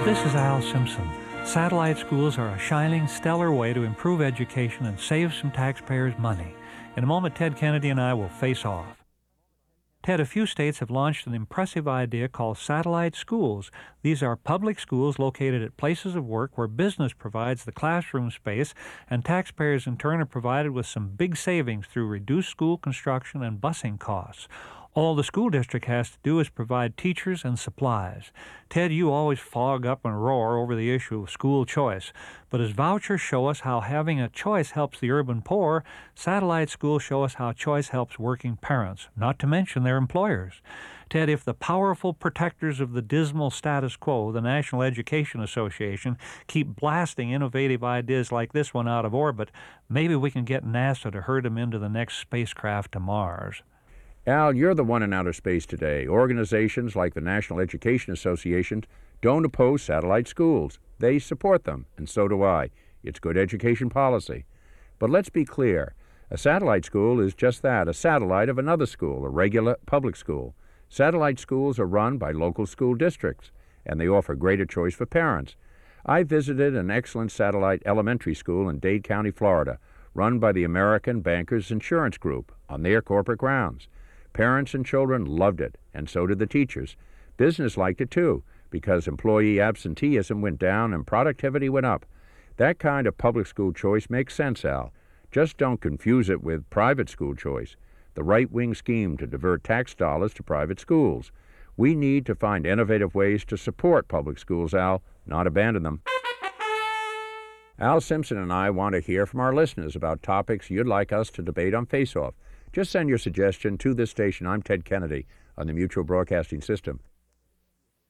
This is Al Simpson. Satellite schools are a shining, stellar way to improve education and save some taxpayers' money. In a moment, Ted Kennedy and I will face off. Ted, a few states have launched an impressive idea called satellite schools. These are public schools located at places of work where business provides the classroom space, and taxpayers in turn are provided with some big savings through reduced school construction and busing costs. All the school district has to do is provide teachers and supplies. Ted, you always fog up and roar over the issue of school choice, but as vouchers show us how having a choice helps the urban poor, satellite schools show us how choice helps working parents, not to mention their employers. Ted, if the powerful protectors of the dismal status quo, the National Education Association, keep blasting innovative ideas like this one out of orbit, maybe we can get NASA to herd them into the next spacecraft to Mars. Al, you're the one in outer space today. Organizations like the National Education Association don't oppose satellite schools. They support them, and so do I. It's good education policy. But let's be clear. A satellite school is just that, a satellite of another school, a regular public school. Satellite schools are run by local school districts, and they offer greater choice for parents. I visited an excellent satellite elementary school in Dade County, Florida, run by the American Bankers Insurance Group on their corporate grounds. Parents and children loved it, and so did the teachers. Business liked it too, because employee absenteeism went down and productivity went up. That kind of public school choice makes sense, Al. Just don't confuse it with private school choice, the right-wing scheme to divert tax dollars to private schools. We need to find innovative ways to support public schools, Al, not abandon them. Al Simpson and I want to hear from our listeners about topics you'd like us to debate on Face Off. Just send your suggestion to this station. I'm Ted Kennedy on the Mutual Broadcasting System.